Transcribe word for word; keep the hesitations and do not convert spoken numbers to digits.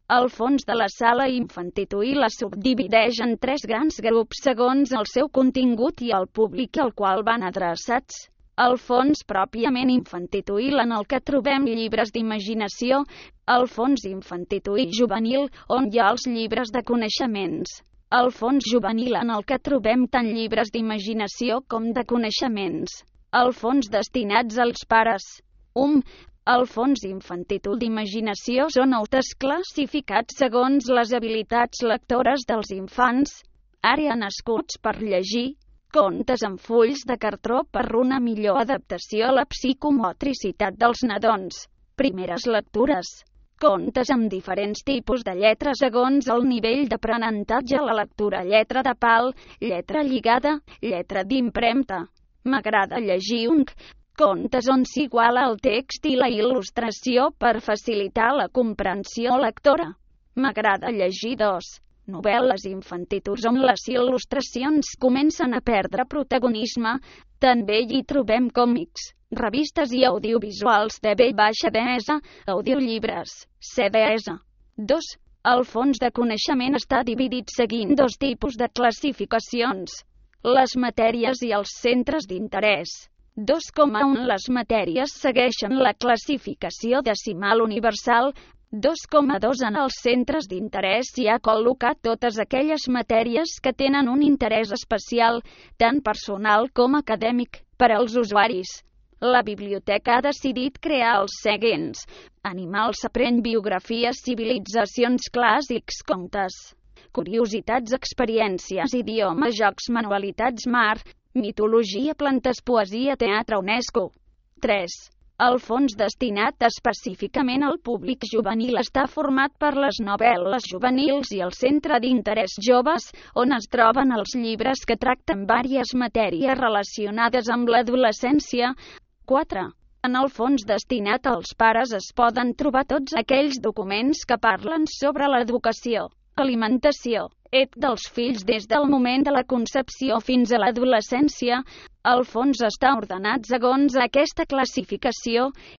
El fons de la sala infantil es subdivideix en tres grans grups segons el seu contingut i el públic al qual van adreçats. El fons pròpiament infantil en el que trobem llibres d'imaginació, el fons infantil i juvenil, on hi ha els llibres de coneixements. El fons juvenil en el que trobem tant llibres d'imaginació com de coneixements. El fons destinats als pares. Um, el fons infantil d'imaginació són autes classificats segons les habilitats lectores dels infants. Àrea nascuts per llegir. Contes amb fulls de cartró per una millor adaptació a la psicomotricitat dels nadons. Primeres lectures. Contes amb diferents tipus de lletra segons el nivell d'aprenentatge a la lectura. Lletra de pal, lletra lligada, lletra d'impremta. M'agrada llegir un. Contes on s'iguala el text i la il·lustració per facilitar la comprensió lectora. M'agrada llegir dos. Novel·les infantils on les il·lustracions comencen a perdre protagonisme. També hi trobem còmics, revistes i audiovisuals de ve baixa deessa, audiollibres, C Ds. dos. El fons de coneixement està dividit seguint dos tipus de classificacions: les matèries i els centres d'interès. dos coma u Les matèries segueixen la classificació decimal universal. dos coma dos En els centres d'interès s'hi ha col·locat totes aquelles matèries que tenen un interès especial, tant personal com acadèmic, per als usuaris. La biblioteca ha decidit crear els següents: animals aprèn biografies, civilitzacions clàssics, contes, curiositats, experiències, idiomes, jocs, manualitats, mar, mitologia, plantes, poesia, teatre, UNESCO. tres. El fons destinat específicament al públic juvenil està format per les novel·les juvenils i el centre d'interès joves, on es troben els llibres que tracten vàries matèries relacionades amb l'adolescència. quatre. En el fons destinat als pares es poden trobar tots aquells documents que parlen sobre l'educació, alimentació, et dels fills des del moment de la concepció fins a l'adolescència. El fons està ordenat segons aquesta classificació